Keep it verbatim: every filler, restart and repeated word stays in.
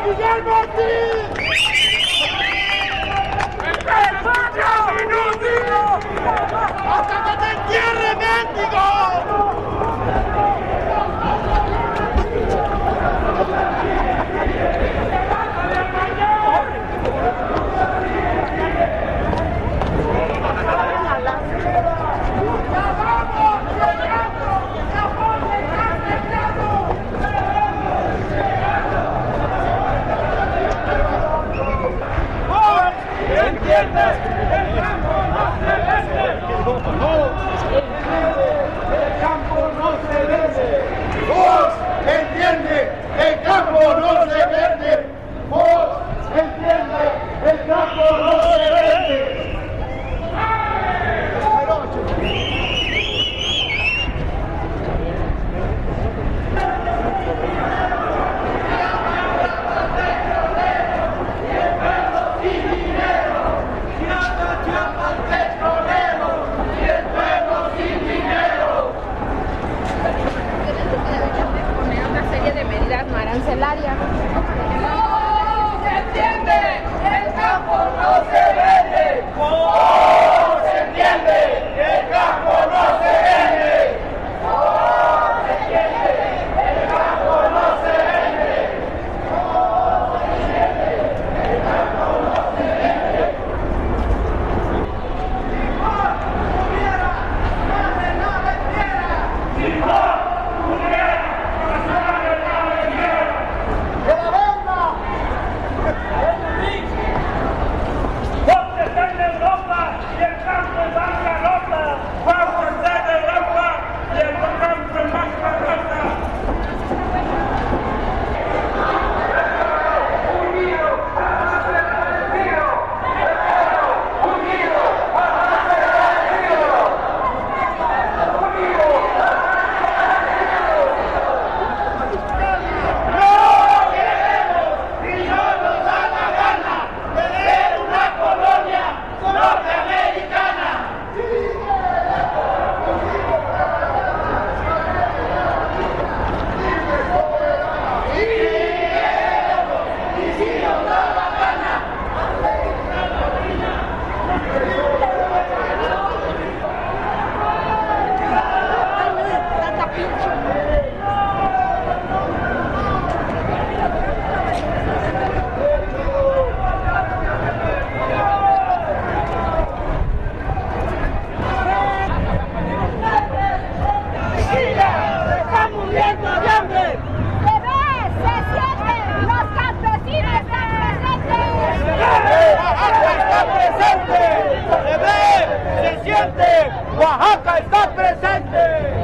Guillermo Ortiz! ¡Hasta que te entierre, mendigo! ¿Entiendes? El campo no se vende. El campo no se vende. Vos entiende, el campo no se vende. Vos entiende, el campo no se vende. No arancelaria. ¡No se entiende! ¡El campo no se vende! ¡No se entiende! ¡El campo no se vende! ¡No se entiende! ¡El campo no se vende! ¡No se entiende! ¡El campo no se vende! Si vos tuviera más de la vendiera, si vos tuviera Oaxaca está presente.